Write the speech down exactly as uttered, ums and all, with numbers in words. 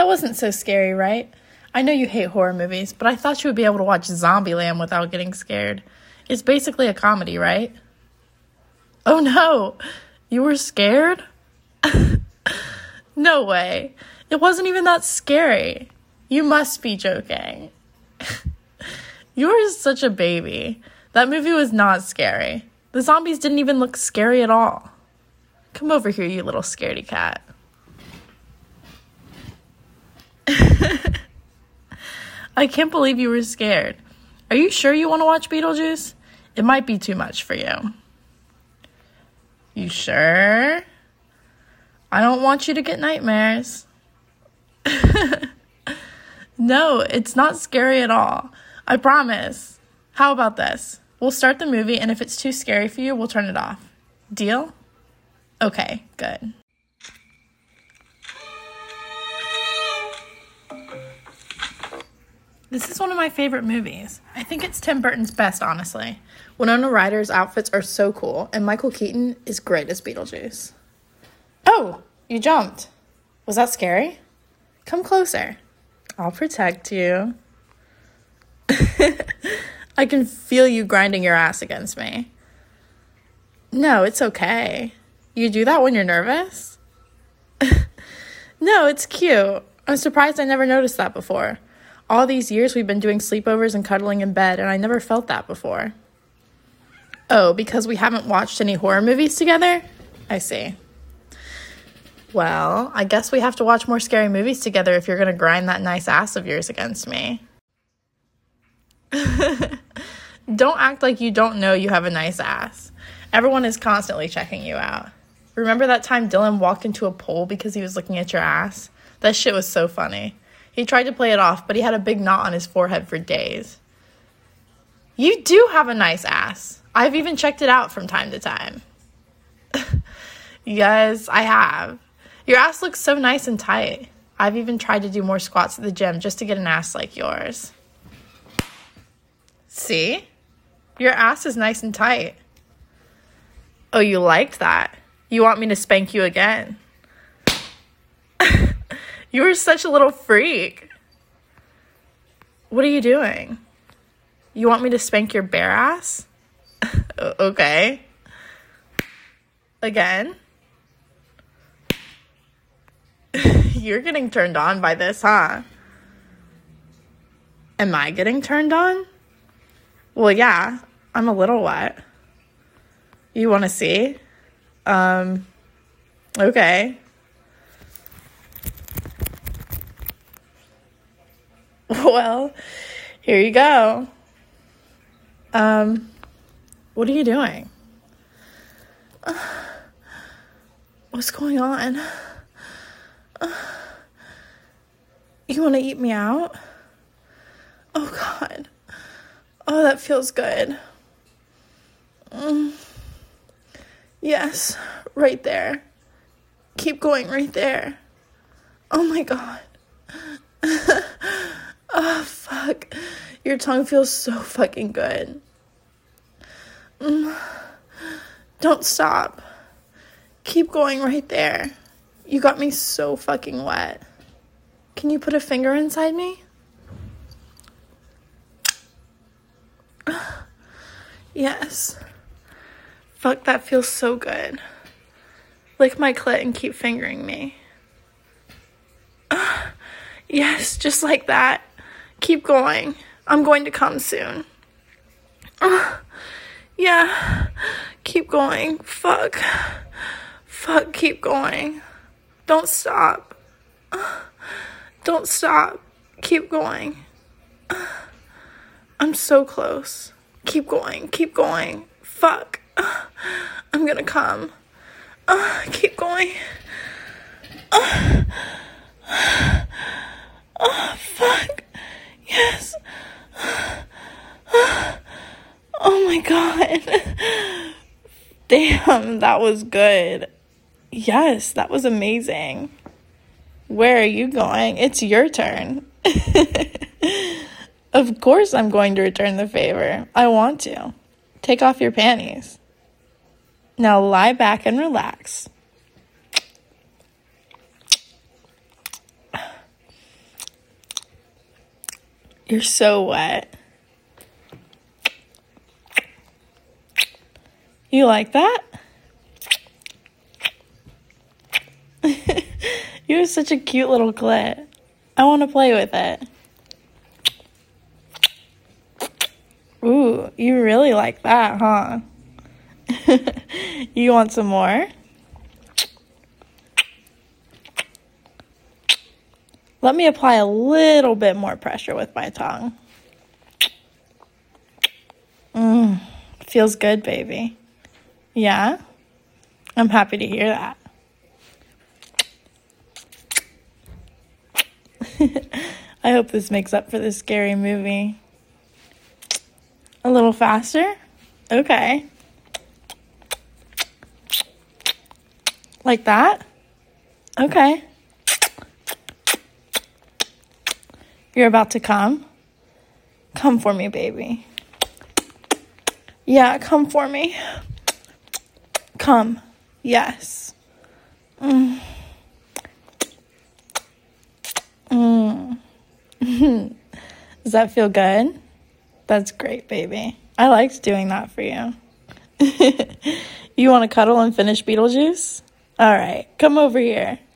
wasn't so scary, right? I know you hate horror movies, but I thought you would be able to watch Zombieland without getting scared. It's basically a comedy, right? Oh no, you were scared? No way. It wasn't even that scary. You must be joking. You're such a baby. That movie was not scary. The zombies didn't even look scary at all. Come over here, you little scaredy cat. I can't believe you were scared. Are you sure you want to watch Beetlejuice? It might be too much for you. You sure? I don't want you to get nightmares. No, it's not scary at all. I promise. How about this? We'll start the movie, and if it's too scary for you, we'll turn it off. Deal? Okay, good. This is one of my favorite movies. I think it's Tim Burton's best, honestly. Winona Ryder's outfits are so cool, and Michael Keaton is great as Beetlejuice. Oh, you jumped. Was that scary? Come closer. I'll protect you. I can feel you grinding your ass against me. No, it's okay. You do that when you're nervous? No, it's cute. I'm surprised I never noticed that before. All these years we've been doing sleepovers and cuddling in bed, and I never felt that before. Oh, because we haven't watched any horror movies together? I see. Well, I guess we have to watch more scary movies together if you're going to grind that nice ass of yours against me. Don't act like you don't know you have a nice ass. Everyone is constantly checking you out. Remember that time Dylan walked into a pole because he was looking at your ass? That shit was so funny. He tried to play it off, but he had a big knot on his forehead for days. You do have a nice ass. I've even checked it out from time to time. Yes, I have. Your ass looks so nice and tight. I've even tried to do more squats at the gym just to get an ass like yours. See? Your ass is nice and tight. Oh, you liked that? You want me to spank you again? You were such a little freak. What are you doing? You want me to spank your bare ass? Okay. Again? You're getting turned on by this, huh? Am I getting turned on? Well, yeah, I'm a little wet. You want to see? Um, okay. Well, here you go. Um, what are you doing? Uh, what's going on? Uh, you want to eat me out? Oh, God. Oh, that feels good. Mm. Yes, right there. Keep going right there. Oh, my God. Oh, fuck. Your tongue feels so fucking good. Mm. Don't stop. Keep going right there. You got me so fucking wet. Can you put a finger inside me? Yes. Fuck, that feels so good. Lick my clit and keep fingering me. Yes, just like that. Keep going. I'm going to come soon. Yeah. Keep going. Fuck. Fuck, keep going. Don't stop. Don't stop. Keep going. I'm so close. Keep going. Keep going. Fuck. I'm gonna come. Uh, keep going. Uh, oh, fuck. Yes. Uh, oh my God. Damn, that was good. Yes, that was amazing. Where are you going? It's your turn. Of course I'm going to return the favor. I want to. Take off your panties. Now lie back and relax. You're so wet. You like that? You have such a cute little clit. I want to play with it. Ooh, you really like that, huh? You want some more? Let me apply a little bit more pressure with my tongue. Mmm, feels good, baby. Yeah? I'm happy to hear that. I hope this makes up for this scary movie. A little faster? Okay. Like that? Okay. You're about to come? Come for me, baby. Yeah, come for me. Come. Yes. Mm. Mm. Does that feel good? That's great, baby. I liked doing that for you. You want to cuddle and finish Beetlejuice? All right, come over here.